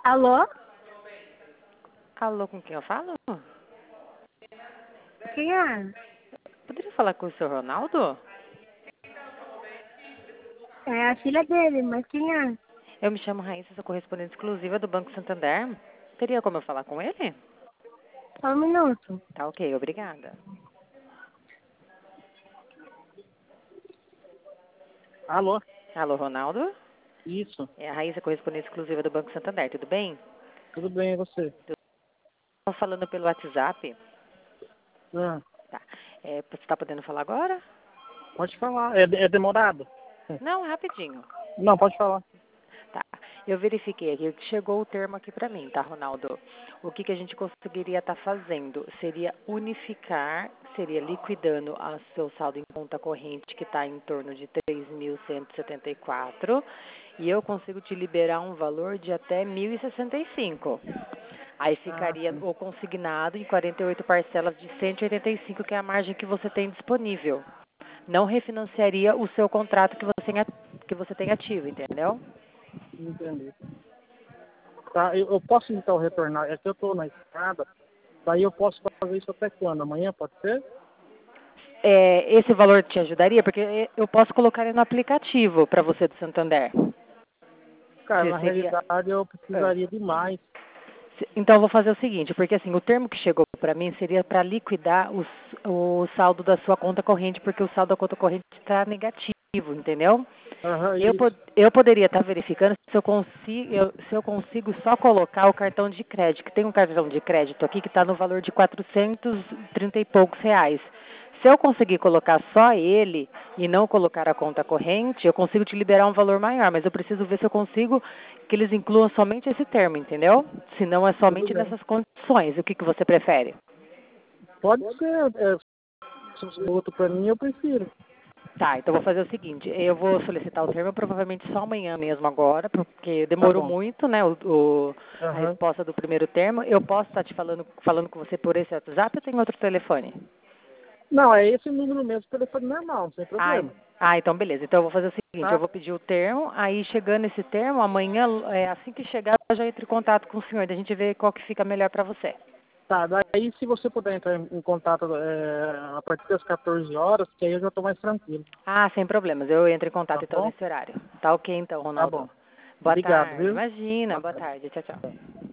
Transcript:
Alô? Alô, com quem eu falo? Quem é? Poderia falar com o senhor Ronaldo? É a filha dele, mas quem é? Eu me chamo Raíssa, sou correspondente exclusiva do Banco Santander. Teria como eu falar com ele? Só um minuto. Tá ok, obrigada. Alô? Alô, Ronaldo? Isso. É a Raíssa, correspondente exclusiva do Banco Santander, tudo bem? Tudo bem, e você? Estou falando pelo WhatsApp. Ah, Tá. Você está podendo falar agora? pode falar. É demorado? Não, rapidinho. Não, pode falar. Tá. Eu verifiquei aqui, chegou o termo aqui para mim, tá, Ronaldo? O que a gente conseguiria estar fazendo seria unificar, seria liquidando o seu saldo em conta corrente, que está em torno de 3.174, e eu consigo te liberar um valor de até 1.065. Aí Ah, ficaria sim. o consignado em 48 parcelas de 185, que é a margem que você tem disponível. Não refinanciaria o seu contrato que você tem ativo, entendeu? Entendi. Tá, eu posso então retornar. É que eu estou na estrada. Daí eu posso fazer isso até quando? Amanhã, pode ser? Esse valor te ajudaria? Porque eu posso colocar ele no aplicativo para você do Santander. Cara, na Seria. realidade eu precisaria de mais. Então eu vou fazer o seguinte, porque assim, o termo que chegou para mim seria para liquidar o saldo da sua conta corrente, porque o saldo da conta corrente está negativo, entendeu? Aham, isso. Eu poderia estar verificando se eu consigo só colocar o cartão de crédito, que tem um cartão de crédito aqui que está no valor de 430 e poucos reais. Se eu conseguir colocar só ele e não colocar a conta corrente, eu consigo te liberar um valor maior, mas eu preciso ver se eu consigo que eles incluam somente esse termo, entendeu? Se não é Tudo somente bem. nessas condições. O que você prefere? Pode ser. Se você outro para mim, eu prefiro. Tá, então eu vou fazer o seguinte, eu vou solicitar o termo provavelmente só amanhã mesmo agora, porque Tá demorou bom. muito, né, a Aham. resposta do primeiro termo. Eu posso estar te falando com você por esse WhatsApp ou tem outro telefone? Não, é esse número mesmo, telefone normal, sem Ah, problema. então beleza. Então eu vou fazer o seguinte, eu Tá? vou pedir o termo, aí chegando esse termo, amanhã, assim que chegar, eu já entro em contato com o senhor, daí a gente vê qual que fica melhor para você. Tá, daí se você puder entrar em contato a partir das 14 horas, que aí eu já estou mais tranquilo. Ah, sem problemas, eu entro em Tá contato então bom? nesse horário. Tá ok então, Tá Ronaldo. bom. Boa Obrigado, tarde, viu? imagina, Boa boa tarde. tarde, tchau, tchau.